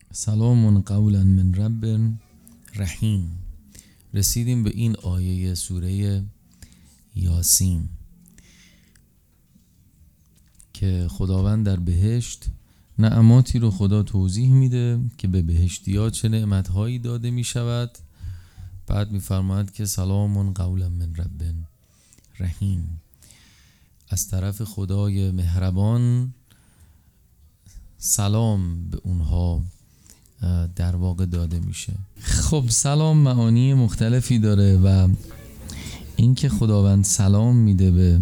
سلام قولا من رب رحیم. رسیدیم به این آیه سوره یاسین که خداوند در بهشت نعماتی رو خدا توضیح میده که به بهشتی‌ها چه نعمت‌هایی داده میشود. بعد میفرماید که سلام قولا من رب رحیم، از طرف خدای مهربان سلام به اونها در واقع داده میشه. خب سلام معانی مختلفی داره و این که خداوند سلام میده به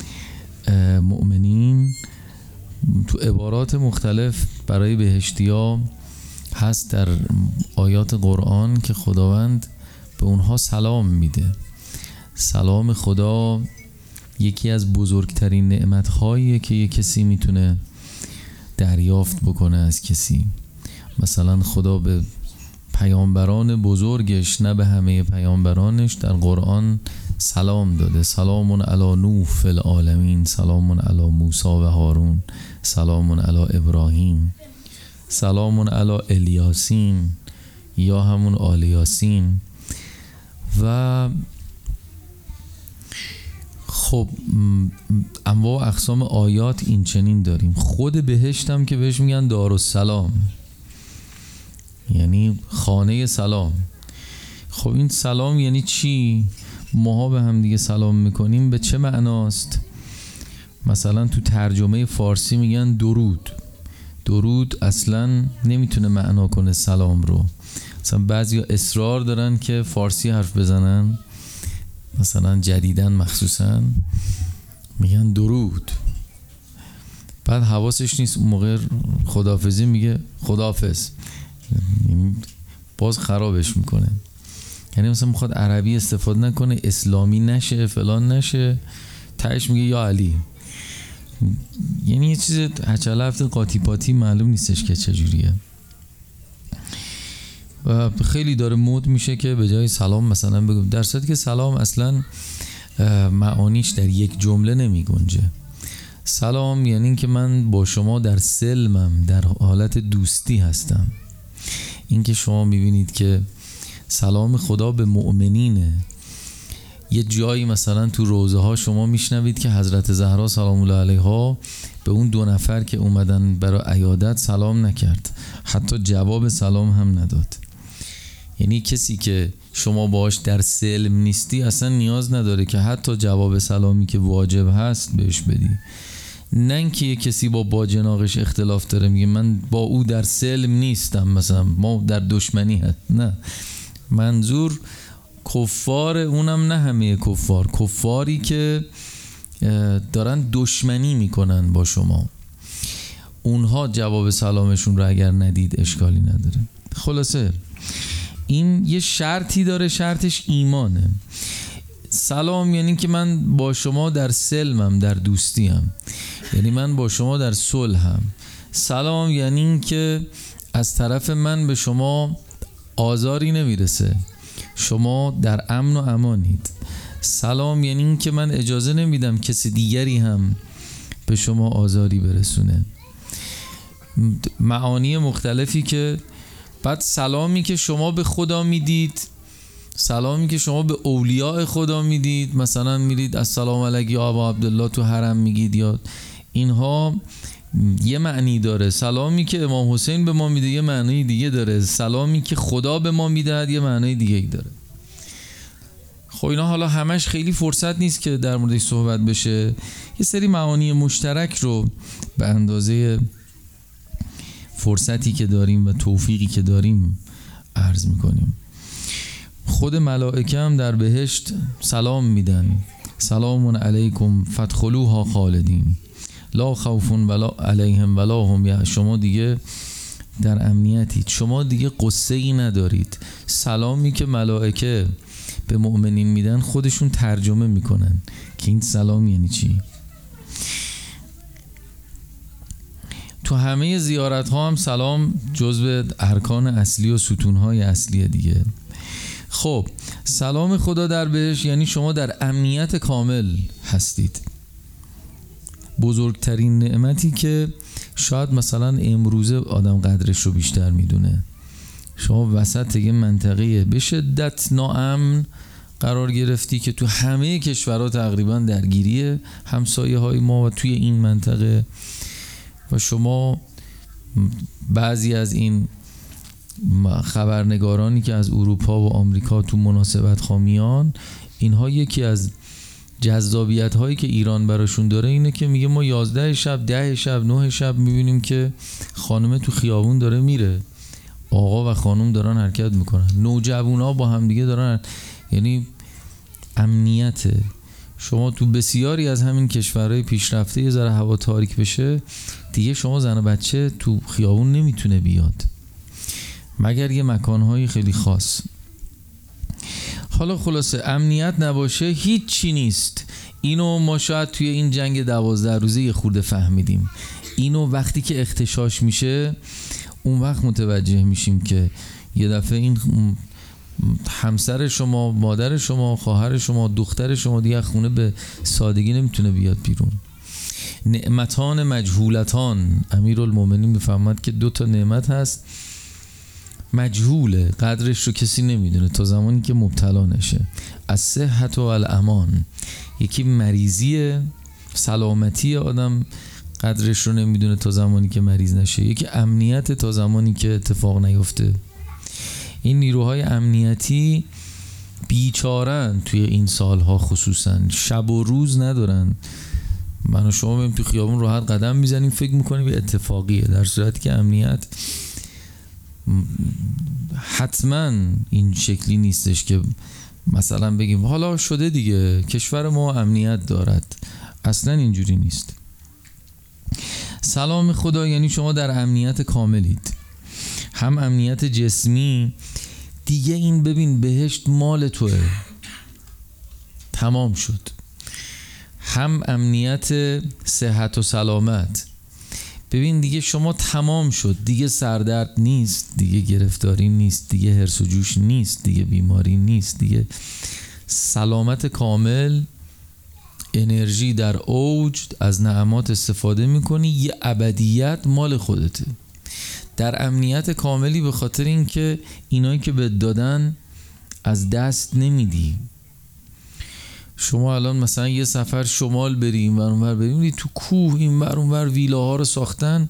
مؤمنین تو عبارات مختلف برای بهشتی‌ها هست در آیات قرآن که خداوند به اونها سلام میده. سلام خدا یکی از بزرگترین نعمت‌هاییه که یک کسی میتونه دریافت بکنه از کسی. مثلا خدا به پیامبران بزرگش، نه به همه پیامبرانش، در قرآن سلام داده. سلام علی نوح فی العالمین، سلام علی موسی و هارون، سلام علی ابراهیم، سلام علی الیاسین یا همون آل یاسین. و خب انواع اقسام آیات این چنین داریم. خود بهشتم که بهش میگن دارالسلام، یعنی خانه سلام. خب این سلام یعنی چی؟ ماها به هم دیگه سلام میکنیم، به چه معناست؟ مثلا تو ترجمه فارسی میگن درود. درود اصلا نمیتونه معنا کنه سلام رو. مثلا بعضیا اصرار دارن که فارسی حرف بزنن، مثلا جدیدن مخصوصا میگن درود، بعد حواسش نیست اون موقع خداحافظی میگه خداحافظ، باز خرابش میکنه. یعنی مثلا میخواد عربی استفاده نکنه، اسلامی نشه، فلان نشه، تهش میگه یا علی. یعنی یه چیز هچله هفته قاطی پاتی معلوم نیستش که چجوریه. و خیلی داره مود میشه که به جای سلام مثلا بگم، در صورتی که سلام اصلا معانیش در یک جمله نمی گنجه. سلام یعنی که من با شما در سلمم، در حالت دوستی هستم. این که شما میبینید که سلام خدا به مؤمنینه. یه جایی مثلا تو روزه ها شما میشنوید که حضرت زهرا سلام الله علیها به اون 2 نفر که اومدن برای عیادت سلام نکرد، حتی جواب سلام هم نداد. یعنی کسی که شما باهاش در سلم نیستی اصلا نیاز نداره که حتی جواب سلامی که واجب هست بهش بدی. نه اینکه یه کسی با باجناقش اختلاف داره میگه من با او در سلم نیستم، مثلا ما در دشمنی هست. نه، منظور کفار، اونم نه همه کفار، کفاری که دارن دشمنی میکنن با شما، اونها جواب سلامشون رو اگر ندید اشکالی نداره. خلاصه این یه شرطی داره، شرطش ایمانه. سلام یعنی که من با شما در سلمم، در دوستیم، یعنی من با شما در صلحم. سلام یعنی که از طرف من به شما آزاری نمیرسه، شما در امن و امانید. سلام یعنی که من اجازه نمیدم کسی دیگری هم به شما آزاری برسونه. معانی مختلفی که بعد سلامی که شما به خدا میدید، سلامی که شما به اولیاء خدا میدید، مثلا میرید السلام علیک یا ابا عبدالله تو حرم میگید، یا اینها یه معنی داره. سلامی که امام حسین به ما میده یه معنی دیگه داره. سلامی که خدا به ما میدهد یه معنی دیگه ای داره. خب اینا حالا همش خیلی فرصت نیست که در موردش صحبت بشه. یه سری معانی مشترک رو به اندازه فرصتی که داریم و توفیقی که داریم عرض میکنیم. خود ملائکه هم در بهشت سلام میدن. سلام علیکم فادخلوها خالدین لا خوف ولا علیهم ولا هم. شما دیگه در امنیتید، شما دیگه قصه ای ندارید. سلامی که ملائکه به مؤمنین میدن خودشون ترجمه میکنن که این سلام یعنی چی. تو همه زیارت ها هم سلام جزو ارکان اصلی و ستون های اصلی دیگه. خب سلام خدا در بهشت یعنی شما در امنیت کامل هستید. بزرگترین نعمتی که شاید مثلا امروزه آدم قدرش رو بیشتر میدونه. شما وسط یه منطقه به شدت ناامن قرار گرفتی که تو همه کشورها تقریبا درگیریه همسایه های ما و توی این منطقه، و شما بعضی از این خبرنگارانی که از اروپا و آمریکا تو مناسبت خوامیان، اینها یکی از جذابیت هایی که ایران براشون داره اینه که میگه ما 11 شب 10 شب 9 شب میبینیم که خانم تو خیابون داره میره، آقا و خانم دارن حرکت میکنن، نوجوانا با هم دیگه دارن، یعنی امنیته. شما تو بسیاری از همین کشورهای پیشرفته یه ذره هوا تاریک بشه دیگه شما زن و بچه تو خیابون نمیتونه بیاد مگر یه مکانهای خیلی خاص. حالا خلاصه امنیت نباشه هیچ چی نیست. اینو ما شاید توی این جنگ 12 روزه یه خورده فهمیدیم. اینو وقتی که اغتشاش میشه اون وقت متوجه میشیم که یه دفعه این همسر شما، مادر شما، خواهر شما، دختر شما دیگه خونه به سادگی نمیتونه بیاد بیرون. نعمتان مجهولتان، امیرالمومنین میفهمد که 2 نعمت هست مجهوله، قدرش رو کسی نمیدونه تا زمانی که مبتلا نشه. از صحت و الامان، یکی مریضیه، سلامتی آدم قدرش رو نمیدونه تا زمانی که مریض نشه، یکی امنیت تا زمانی که اتفاق نیفته. این نیروهای امنیتی بیچارن توی این سالها، خصوصا شب و روز ندارن. من و شما بریم تو خیابون راحت قدم میزنیم فکر میکنیم یه اتفاقیه، در صورتی که امنیت حتما این شکلی نیستش که مثلا بگیم حالا شده دیگه کشور ما امنیت دارد. اصلا اینجوری نیست. سلام خدا یعنی شما در امنیت کاملید، هم امنیت جسمی دیگه، این ببین بهشت مال توه تمام شد، هم امنیت صحت و سلامت، ببین دیگه شما تمام شد، دیگه سردرد نیست، دیگه گرفتاری نیست، دیگه هرس و جوش نیست، دیگه بیماری نیست، دیگه سلامت کامل، انرژی در اوج، از نعمات استفاده میکنی، یه ابدیت مال خودته، در امنیت کاملی، به خاطر اینکه اینایی که بهت دادن از دست نمیدی. شما الان مثلا یه سفر شمال بریم و اونور بریم، تو کوه این ور اونور ویلاها رو ساختن،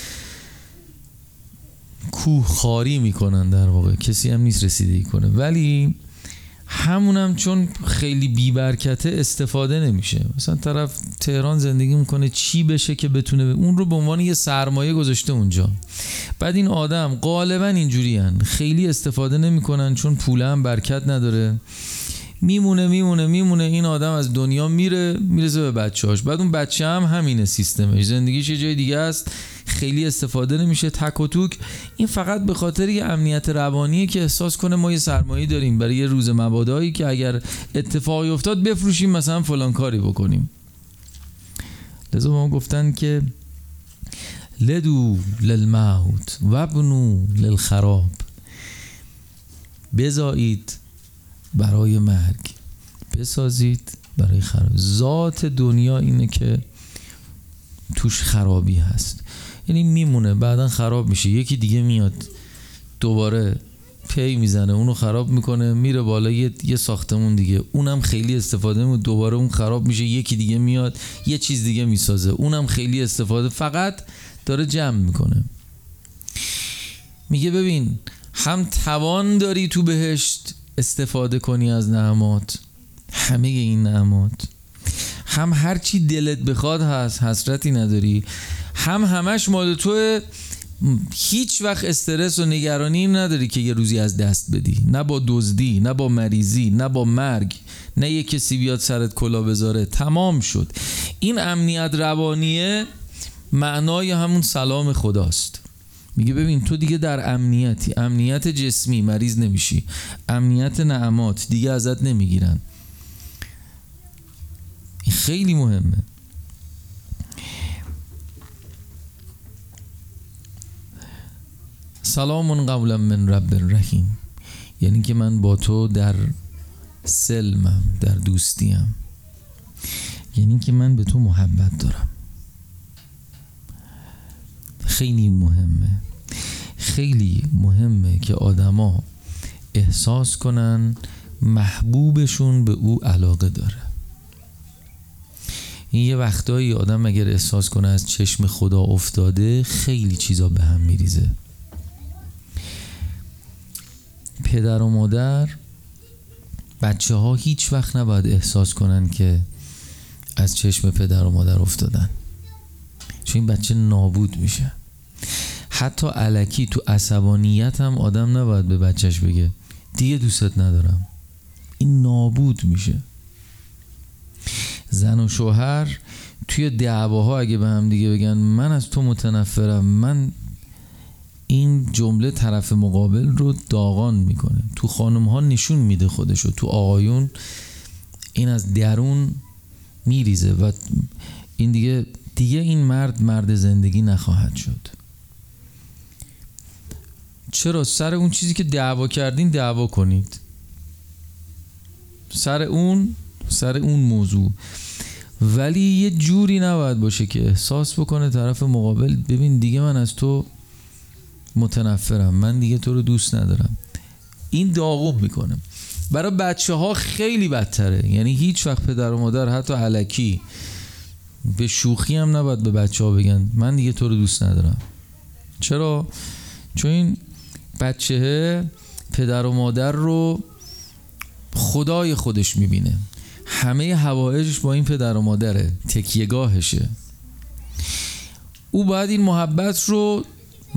کوه خاری میکنن، در واقع کسی هم نیست رسیدگی کنه، ولی همونم چون خیلی بی‌برکته استفاده نمیشه. مثلا طرف تهران زندگی میکنه، چی بشه که بتونه اون رو به عنوان یه سرمایه گذاشته اونجا. بعد این آدم غالبا اینجوری هن، خیلی استفاده نمیکنن چون پوله هم برکت نداره، میمونه این آدم از دنیا میرسه به بچه‌هاش، بعد اون بچه هم همینه سیستمش، زندگیش یه جای دیگه است، خیلی استفاده نمیشه، تک و توک. این فقط به خاطر یه امنیت روانیه که احساس کنه ما یه سرمایه داریم برای یه روز مبادایی که اگر اتفاقی افتاد بفروشیم، مثلا فلان کاری بکنیم. لذا ما گفتن که لدو للموت وابنو للخراب، بزایید برای مرگ، بسازید برای خراب. ذات دنیا اینه که توش خرابی هست، یعنی میمونه بعدن خراب میشه، یکی دیگه میاد دوباره پی میزنه اونو خراب میکنه، میره بالا یه ساختمون دیگه، اونم خیلی استفاده میکنه، دوباره اون خراب میشه، یکی دیگه میاد یه چیز دیگه میسازه، اونم خیلی استفاده، فقط داره جمع میکنه. میگه ببین هم توان داری تو بهشت استفاده کنی از نعمات، همه این نعمات، هم هر چی دلت بخواد هست، حسرتی نداری، هم همش مال توه، هیچ وقت استرس و نگرانی نداری که یه روزی از دست بدی، نه با دزدی، نه با مریضی، نه با مرگ، نه یه کسی بیاد سرت کلا بذاره، تمام شد. این امنیت روانیه معنای همون سلام خداست. میگه ببین تو دیگه در امنیتی، امنیت جسمی، مریض نمیشی، امنیت نعمات دیگه ازت نمیگیرن. این خیلی مهمه. سلام قولا من رب رحیم، یعنی که من با تو در سلمم، در دوستیم، یعنی که من به تو محبت دارم. خیلی مهمه، خیلی مهمه که آدما احساس کنن محبوبشون به او علاقه داره. این یه وقتایی آدم اگر احساس کنه از چشم خدا افتاده، خیلی چیزا به هم میریزه. پدر و مادر، بچه ها هیچ وقت نباید احساس کنن که از چشم پدر و مادر افتادن، چون این بچه نابود میشه. حتی الکی تو عصبانیت هم آدم نباید به بچهش بگه دیگه دوستت ندارم، این نابود میشه. زن و شوهر توی دعواها اگه به هم دیگه بگن من از تو متنفرم، من، این جمله طرف مقابل رو داغان میکنه. تو خانم ها نشون میده خودشو، تو آقایون این از درون میریزه و این دیگه این مرد زندگی نخواهد شد. چرا؟ سر اون چیزی که دعوا کردین دعوا کنید، سر اون موضوع، ولی یه جوری نباید باشه که احساس بکنه طرف مقابل ببین دیگه من از تو متنفرم، من دیگه تو رو دوست ندارم. این داغون میکنه. برای بچه ها خیلی بدتره. یعنی هیچ وقت پدر و مادر حتی الکی به شوخی هم نباید به بچه ها بگن من دیگه تو رو دوست ندارم. چرا؟ چون این بچه پدر و مادر رو خدای خودش میبینه، همه حوائجش با این پدر و مادره، تکیهگاهشه. او باید این محبت رو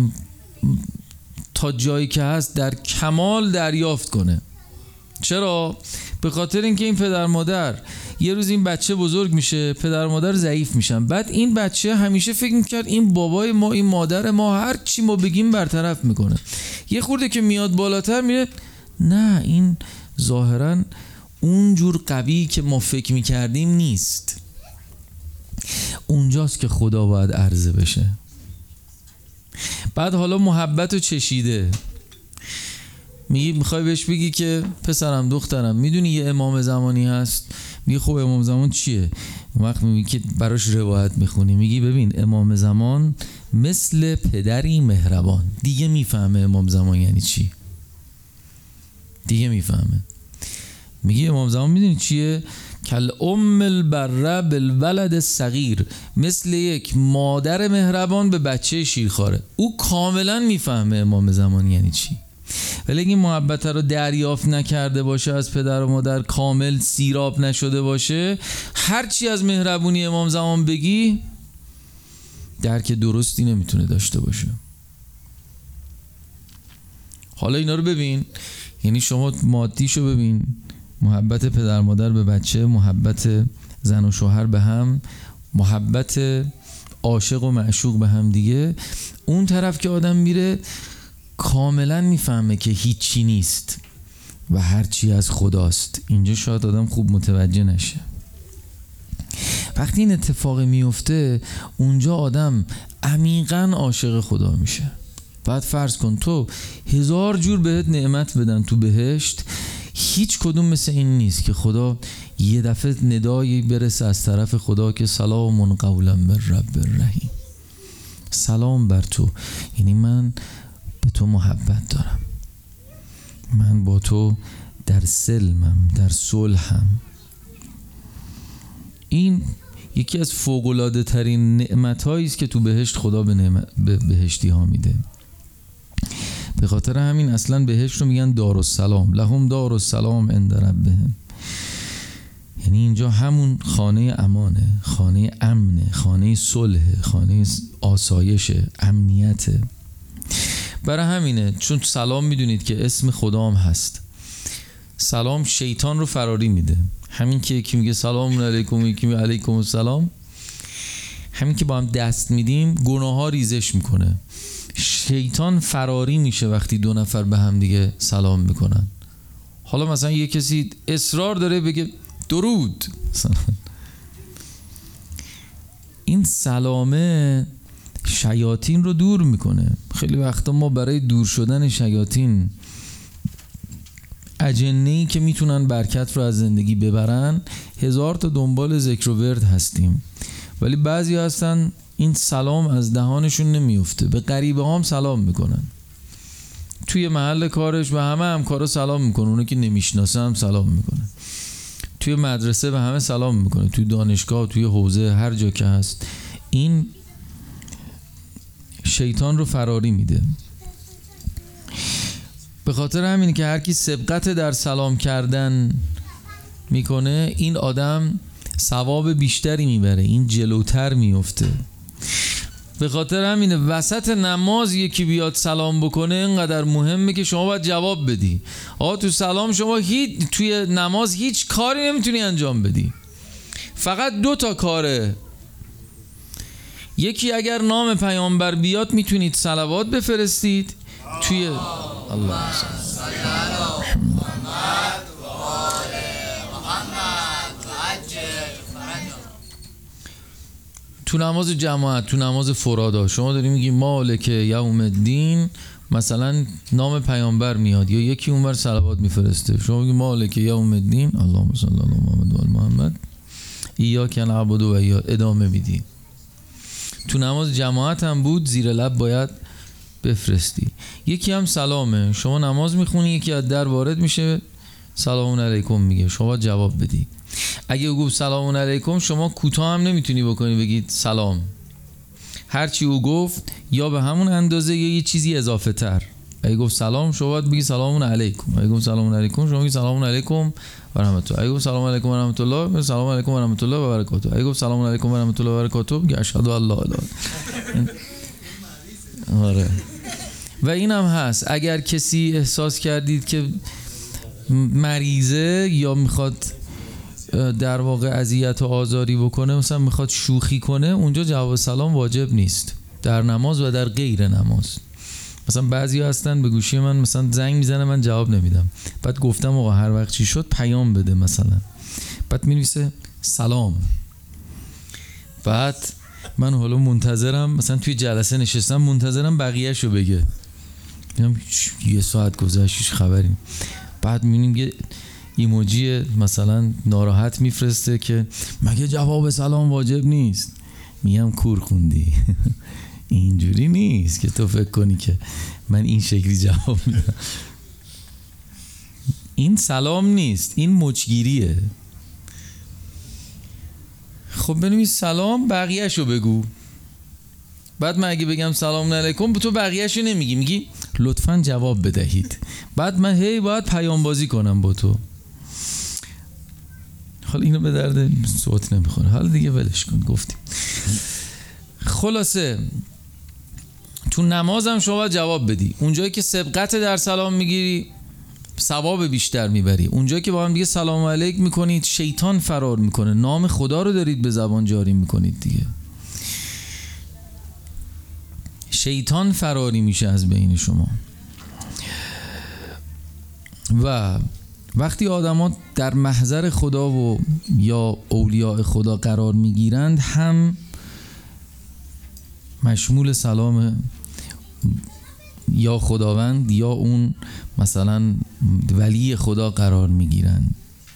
تا جایی که هست در کمال دریافت کنه. چرا؟ به خاطر اینکه این پدر مادر یه روز این بچه بزرگ میشه، پدر مادر ضعیف میشن، بعد این بچه همیشه فکر میکرد این بابای ما، این مادر ما، هر چی ما بگیم برطرف میکنه. یه خورده که میاد بالاتر میره نه، این ظاهرا اونجور قوی که ما فکر میکردیم نیست. اونجاست که خدا باید عرضه بشه. بعد حالا محبت رو چشیده، میخوای بهش بگی که پسرم دخترم میدونی یه امام زمانی هست، میگه خب امام زمان چیه؟ وقت میگی که براش روایت میخونی، میگی ببین امام زمان مثل پدری مهربان. دیگه میفهمه امام زمان یعنی چی، دیگه میفهمه. میگی امام زمان میدونی چیه؟ کل ام البره بالولد الصغیر، مثل یک مادر مهربان به بچه شیرخواره. او کاملا میفهمه امام زمان یعنی چی. ولی اگه این محبت رو دریافت نکرده باشه از پدر و مادر، کامل سیراب نشده باشه، هرچی از مهربونی امام زمان بگی درک درستی نمیتونه داشته باشه. حالا اینا رو ببین، یعنی شما مادیشو ببین، محبت پدر مادر به بچه، محبت زن و شوهر به هم، محبت عاشق و معشوق به هم دیگه. اون طرف که آدم میره کاملا میفهمه که هیچی نیست و هرچی از خداست. اینجا شاید آدم خوب متوجه نشه. وقتی این اتفاق میفته اونجا آدم عمیقاً عاشق خدا میشه. بعد فرض کن تو 1000 جور بهت نعمت بدن تو بهشت، هیچ کدوم مثل این نیست که خدا یه دفعه ندایی برسه از طرف خدا که سلام قولا من رب الرحیم، سلام بر تو، یعنی من به تو محبت دارم، من با تو در سلمم، در صلحم. این یکی از فوق‌العاده ترین نعمت‌هایی است که تو بهشت خدا به بهشتی ها میده. به خاطر همین اصلا بهشت رو میگن دارالسلام، لهم دارالسلام عند ربهم. یعنی اینجا همون خانه امانه، خانه امنه، خانه صلح، خانه آسایش، امنیته. برای همینه، چون سلام میدونید که اسم خدا هم هست. سلام شیطان رو فراری میده. همین که یکی میگه سلام علیکم، یکی میگه علیکم السلام، همین که با هم دست میدیم گناه ها ریزش میکنه. شیطان فراری میشه وقتی دو نفر به هم دیگه سلام میکنن. حالا مثلا یه کسی اصرار داره بگه درود، این سلامه شیاطین رو دور میکنه. خیلی وقتا ما برای دور شدن شیاطین، اجنه‌ای که میتونن برکت رو از زندگی ببرن، 1000 تا دنبال ذکر و ورد هستیم. ولی بعضی هستن این سلام از دهانشون نمیفته، به غریبه هم سلام میکنن، توی محل کارش به همه همکارا سلام میکنه، اونو که نمیشناسه هم سلام میکنه، توی مدرسه به همه سلام میکنه، توی دانشگاه، توی حوزه، هر جا که هست. این شیطان رو فراری میده. به خاطر همینه که هر کی سبقت در سلام کردن میکنه، این آدم ثواب بیشتری میبره، این جلوتر میفته. به خاطر همینه وسط نماز یکی بیاد سلام بکنه اینقدر مهمه که شما باید جواب بدی. تو سلام شما توی نماز هیچ کاری نمیتونی انجام بدی، فقط 2 تا کاره. یکی اگر نام پیامبر بیاد میتونید صلوات بفرستید توی الله تو نماز جماعت، تو نماز فرادا شما داری میگی مالک یوم الدین، مثلا نام پیامبر میاد یا یکی اونور صلوات میفرسته، شما میگی مالک یوم الدین اللهم صل علی محمد و آل محمد ایاک نعبد و ایاک، ادامه میدی. تو نماز جماعت هم بود زیر لب باید بفرستی. یکی هم سلامه، شما نماز میخونی یکی از در وارد میشه سلام علیکم میگه، شما جواب بدی. اگه گفت سلام علیکم شما کوتاه هم نمیتونی بکنی بگید سلام، هرچی او گفت یا به همون اندازه یا یه چیزی اضافه تر. اگه گفت سلام شما باید بگی سلام علیکم، اگه گفت سلام علیکم شما بگی سلام علیکم و رحمت الله، اگه گفت سلام علیکم و رحمت الله سلام علیکم و رحمت الله و برکاته، اگه گفت سلام علیکم و رحمت الله و برکاته بگی اشهد ان لا اله آره. و اینم هست اگر کسی احساس کردید که مریضه یا میخواد در واقع اذیت و آزاری بکنه، مثلا میخواد شوخی کنه، اونجا جواب سلام واجب نیست در نماز و در غیر نماز. مثلا بعضی هستن به گوشی من مثلا زنگ میزنه من جواب نمیدم، بعد گفتم آقا هر وقت چی شد پیام بده مثلا، بعد مینویسه سلام، بعد من حالا منتظرم مثلا توی جلسه نشستم منتظرم بقیه‌شو بگه، میگم 1 ساعت گذشت هیچ خبری، بعد میبینیم یه ایموجی مثلا ناراحت میفرسته که مگه جواب سلام واجب نیست، میگم کور خوندی اینجوری نیست که تو فکر کنی که من این شکلی جواب میدم، این سلام نیست، این مچگیریه. خب بنویس سلام بقیه‌شو بگو، بعد من اگه بگم سلام علیکم تو بقیه‌شو نمیگی، میگی لطفاً جواب بدهید، بعد من باید پیام بازی کنم با تو. حالا اینو به درد صوت نمیخوره، حالا دیگه ولش کن گفتیم. خلاصه تو نمازم شما باید جواب بدی، اونجایی که سبقت در سلام میگیری ثواب بیشتر میبری، اونجایی که با هم دیگه سلام علیک میکنید شیطان فرار میکنه، نام خدا رو دارید به زبان جاری میکنید دیگه، شیطان فراری میشه از بین شما. و وقتی آدم‌ها در محضر خدا و یا اولیاء خدا قرار میگیرند هم مشمول سلام یا خداوند یا اون مثلا ولی خدا قرار میگیرند.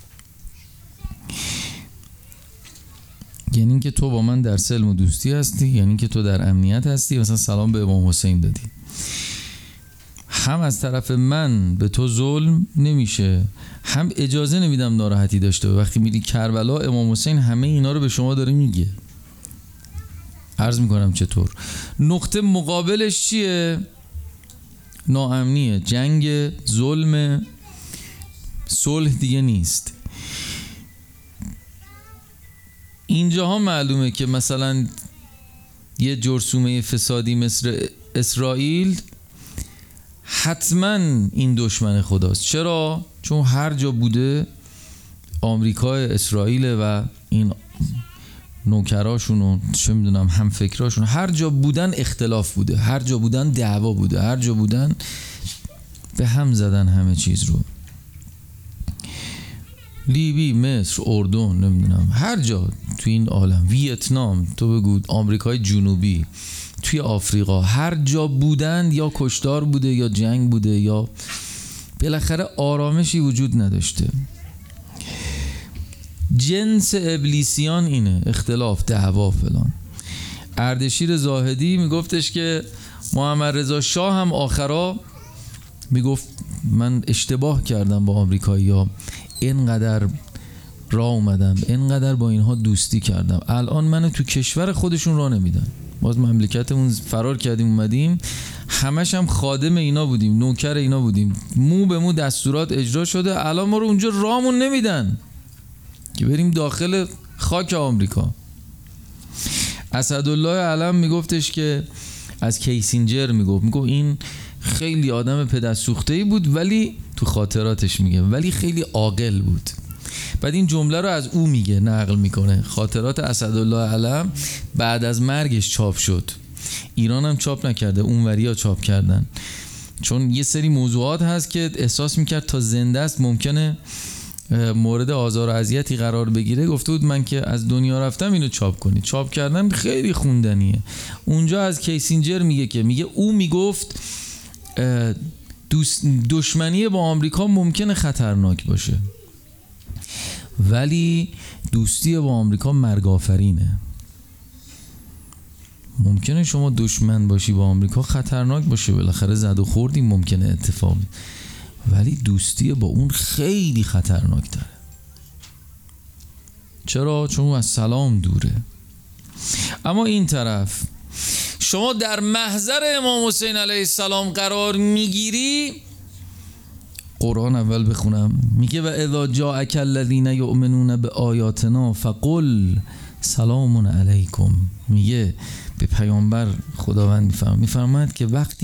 یعنی که تو با من در سلم و دوستی هستی، یعنی که تو در امنیت هستی، مثلا سلام به امام حسین دادی، هم از طرف من به تو ظلم نمیشه، هم اجازه نمیدم ناراحتی داشته. وقتی میری کربلا امام حسین همه اینا رو به شما داره میگه. عرض میکنم چطور. نقطه مقابلش چیه؟ ناامنیه، جنگ، ظلم، صلح دیگه نیست. اینجاها معلومه که مثلا یه جرثومه فسادی مثل اسرائیل حتما این دشمن خداست. چرا؟ چون هر جا بوده آمریکا اسرائیل و این نوکراشون و چه میدونم هم فکراشون، هر جا بودن اختلاف بوده، هر جا بودن دعوا بوده، هر جا بودن به هم زدن همه چیز رو. لیبی، مصر، اردن، نمیدونم هر جا تو این عالم، ویتنام، تو بگو آمریکای جنوبی، توی آفریقا، هر جا بودن یا کشتار بوده یا جنگ بوده یا بالاخره آرامشی وجود نداشته. جنس ابلیسیان اینه، اختلاف، دعوا، فلان. اردشیر زاهدی میگفتش که محمد رضا شاه هم آخرا میگفت من اشتباه کردم با آمریکایی‌ها، اینقدر راه اومدم، اینقدر با اینها دوستی کردم، الان منو تو کشور خودشون راه نمیدن. باز مملکتمون فرار کردیم اومدیم، همش هم خادم اینا بودیم، نوکر اینا بودیم، مو به مو دستورات اجرا شده، الان ما رو اونجا راهمون نمیدن که بریم داخل خاک آمریکا. اسدالله علم میگفتش که از کیسینجر میگفت این خیلی آدم پدرسوخته‌ای بود، ولی تو خاطراتش میگه ولی خیلی عاقل بود. بعد این جمله رو از او میگه، نقل میکنه. خاطرات اسدالله علم بعد از مرگش چاپ شد، ایران هم چاپ نکرده، اونوریا چاپ کردن، چون یه سری موضوعات هست که احساس میکرد تا زنده است ممکنه مورد آزار و اذیتی قرار بگیره. گفته بود من که از دنیا رفتم اینو چاپ کنید. چاپ کردن خیلی خوندنیه. اونجا از کیسینجر میگه که او میگفت دشمنی با آمریکا ممکنه خطرناک باشه، ولی دوستی با آمریکا مرگ آفرینه. ممکنه شما دشمن باشی با آمریکا، خطرناک باشه، بالاخره زد و خوردی ممکنه اتفاق، ولی دوستی با اون خیلی خطرناک تره. چرا؟ چون اون از سلام دوره. اما این طرف شما در محضر امام حسین علیه السلام قرار میگیری. قرآن اول بخونم، میگه و اذا جاءک الذین یؤمنون بآیاتنا فقل سلام علیکم. میگه به پیامبر خداوند میفرماید که وقتی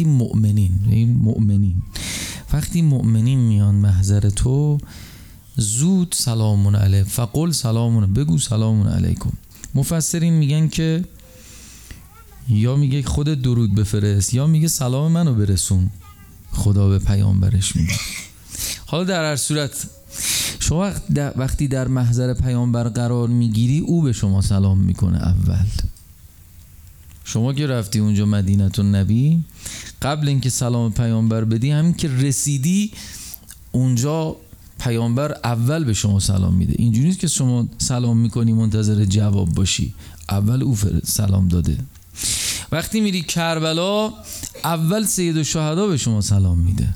مؤمنین میان محضر تو، زود سلام علیکم، فقل سلام، بگو سلام علیکم. مفسرین میگن که یا میگه خودت درود بفرست، یا میگه سلام منو برسون. خدا به پیامبرش میگه. حالا در هر صورت شما وقتی در محضر پیامبر قرار میگیری، او به شما سلام میکنه اول. شما که رفتی اونجا مدینه النبی، قبل اینکه سلام پیامبر بدی، همین که رسیدی اونجا پیامبر اول به شما سلام میده. اینجوری نیست که شما سلام میکنی منتظر جواب باشی، اول او سلام داده. وقتی میری کربلا، اول سید الشهدا به شما سلام میده،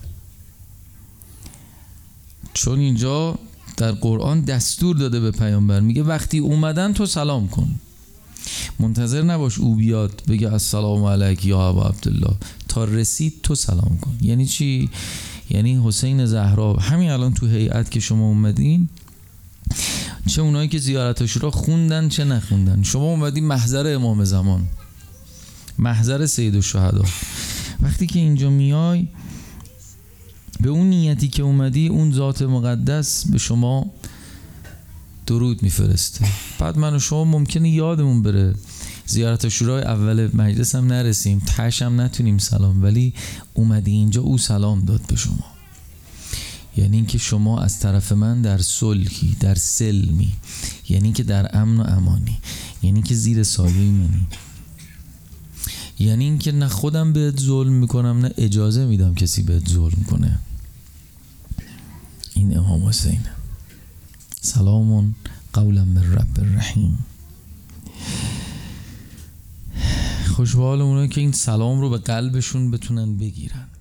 چون اینجا در قرآن دستور داده به پیامبر، میگه وقتی اومدن تو سلام کن، منتظر نباش او بیاد بگه السلام علیک یا ابا عبدالله، تا رسید تو سلام کن. یعنی چی؟ یعنی حسین زهرا همین الان تو هیئت که شما اومدین، چه اونایی که زیارتش رو خوندن چه نخوندن، شما اومدین محضر امام زمان، محضر سید الشهدا. وقتی که اینجا میای، به اون نیتی که اومدی، اون ذات مقدس به شما درود میفرسته. بعد من و شما ممکنه یادمون بره، زیارت شورای اول مجلس هم نرسیم، تاش هم نتونیم سلام، ولی اومدی اینجا او سلام داد به شما. یعنی اینکه شما از طرف من در صلحی، در سلمی، یعنی که در امن و امانی، یعنی که زیر سایه منی، یعنی اینکه نه خودم بهت ظلم میکنم نه اجازه میدم کسی بهت ظلم کنه. این امام حسین. سلام قولا من رب الرحیم. خوشحال اونایی که این سلام رو به قلبشون بتونن بگیرن.